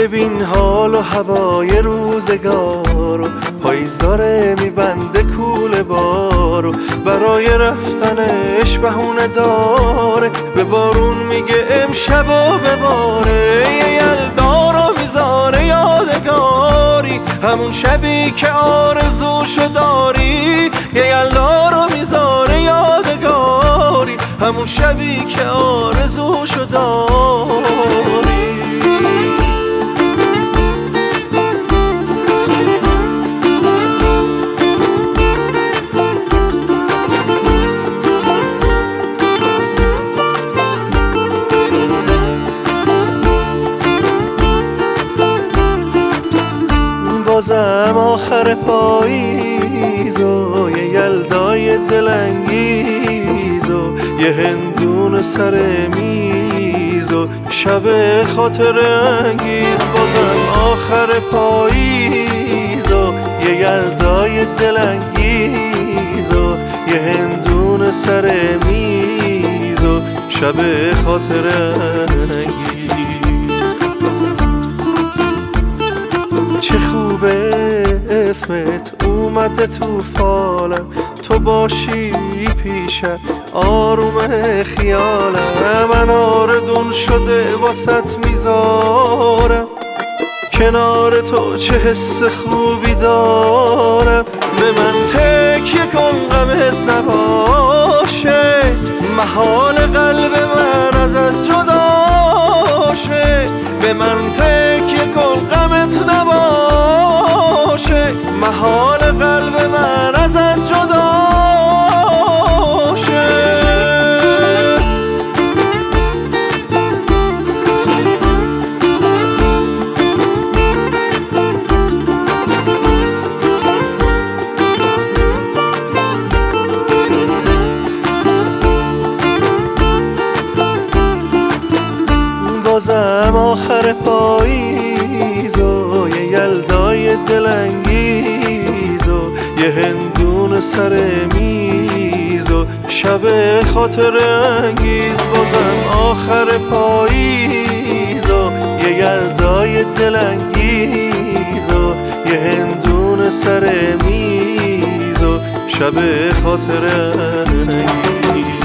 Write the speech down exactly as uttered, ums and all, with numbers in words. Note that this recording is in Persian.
ببین حال و هوای روزگارو، پاییز داره میبنده کوله بارو، برای رفتنش بهونه داره، به بارون میگه امشب و بباره. یه یلدا رو میذاره یادگاری، همون شبی که آرزوشو داری. یه یلدا رو میذاره یادگاری، همون شبی که آرزوشو داری. بازم آخر پاییز و یه یلدای دلانگیز و یه هندون سر میز و شب خاطر انگیز. بازم آخر پاییز و یه یلدای دلانگیز و یه هندون سر میز و شب خاطر انگیز. چه خوبه اسمت اومده تو فالم، تو باشی پیشم آروم خیالم. من آردون شده واسط میذارم، کنار تو چه حس خوبی دارم. به من تکیه کن غمت نباشه، محال قلب من ازت جدا شه. به من تکیه کن غمت نباشه، محال قلب من ازت جدا شه. بازم آخر پاییز و یه یلدای دلانگیز و یه هندون سر میز و شب خاطر انگیز. بازم آخر پاییز و یه یلدای دلانگیز و یه هندون سر میز و شب خاطر انگیز.